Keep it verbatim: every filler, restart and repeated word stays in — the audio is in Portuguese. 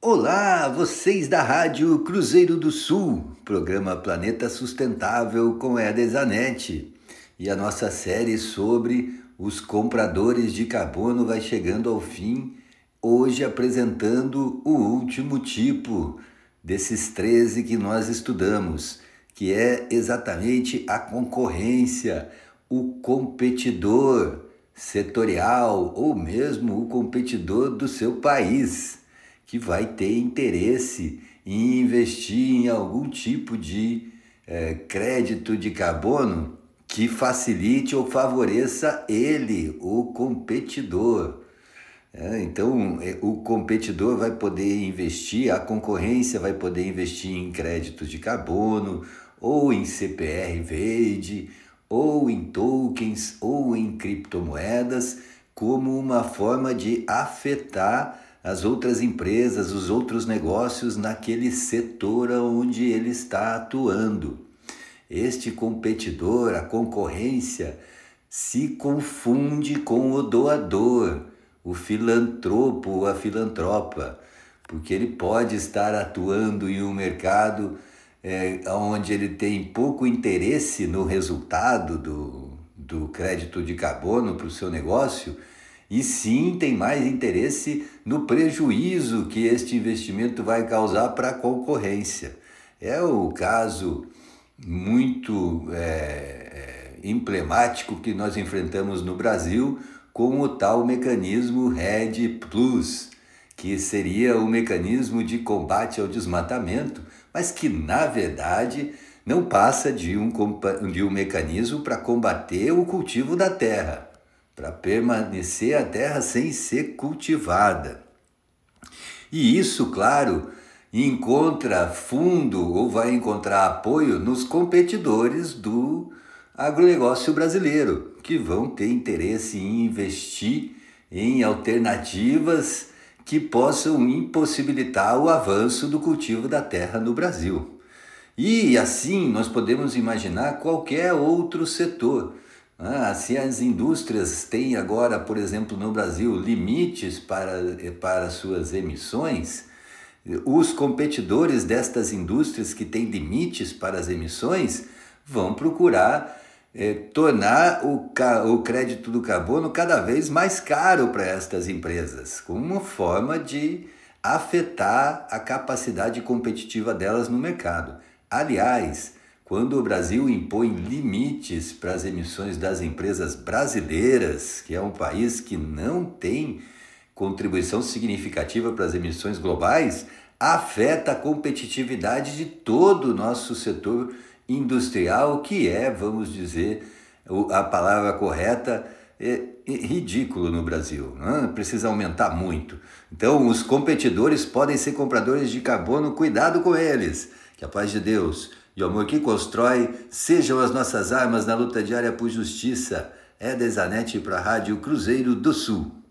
Olá, vocês da Rádio Cruzeiro do Sul, programa Planeta Sustentável com Éder Zanetti. E a nossa série sobre os compradores de carbono vai chegando ao fim, hoje apresentando o último tipo desses treze que nós estudamos, que é exatamente a concorrência, o competidor setorial ou mesmo o competidor do seu país, que vai ter interesse em investir em algum tipo de é, crédito de carbono que facilite ou favoreça ele, o competidor. É, então, é, o competidor vai poder investir, a concorrência vai poder investir em créditos de carbono, ou em C P R verde, ou em tokens, ou em criptomoedas, como uma forma de afetar as outras empresas, os outros negócios naquele setor onde ele está atuando. Este competidor, a concorrência, se confunde com o doador, o filantropo, a filantropa, porque ele pode estar atuando em um mercado é, onde ele tem pouco interesse no resultado do, do crédito de carbono para o seu negócio, e sim tem mais interesse no prejuízo que este investimento vai causar para a concorrência. É o caso muito é, é, emblemático que nós enfrentamos no Brasil com o tal mecanismo REDD Plus, que seria o mecanismo de combate ao desmatamento, mas que na verdade não passa de um, de um mecanismo para combater o cultivo da terra, para permanecer a terra sem ser cultivada. E isso, claro, encontra fundo ou vai encontrar apoio nos competidores do agronegócio brasileiro, que vão ter interesse em investir em alternativas que possam impossibilitar o avanço do cultivo da terra no Brasil. E assim nós podemos imaginar qualquer outro setor. Ah, se as indústrias têm agora, por exemplo, no Brasil, limites para, para suas emissões, os competidores destas indústrias que têm limites para as emissões vão procurar eh, tornar o, o crédito do carbono cada vez mais caro para estas empresas, como uma forma de afetar a capacidade competitiva delas no mercado. Aliás, quando o Brasil impõe limites para as emissões das empresas brasileiras, que é um país que não tem contribuição significativa para as emissões globais, afeta a competitividade de todo o nosso setor industrial, que é, vamos dizer, a palavra correta, é ridículo no Brasil, não? Precisa aumentar muito. Então, os competidores podem ser compradores de carbono, cuidado com eles. Que a paz de Deus e o amor que constrói sejam as nossas armas na luta diária por justiça. Éder Zanetti para a Rádio Cruzeiro do Sul.